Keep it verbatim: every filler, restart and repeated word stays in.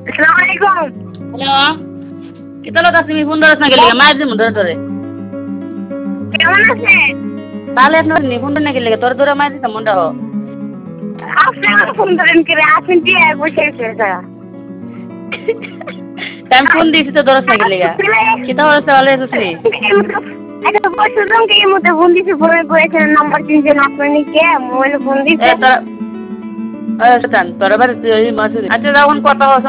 আসসালামু আলাইকুম। হ্যালো কিতা লোক তুমি ফোন ধরছ না গেলে মায়ের দিন ধরে ধরে কেমন আছেন? তাহলে আপনার নি ফোন না গেলে তোর ধরে মায়ের দিতাম মনটা হো আপনি আমার ফোন ধরেন করে আসেন কি আর বসে গেছে আমি ফোন দিয়েছি তো ধরছ না গেলে কিতা হচ্ছে ভালো আছিস নি একটা বছর জনকে এই মধ্যে ফোন দিছি বলে করেছেন নাম্বার চিনছেন আপনি কে মোবাইলে ফোন এ দিছে তোরা তোরা বাড়ি মাসুরি আচ্ছা যখন কথা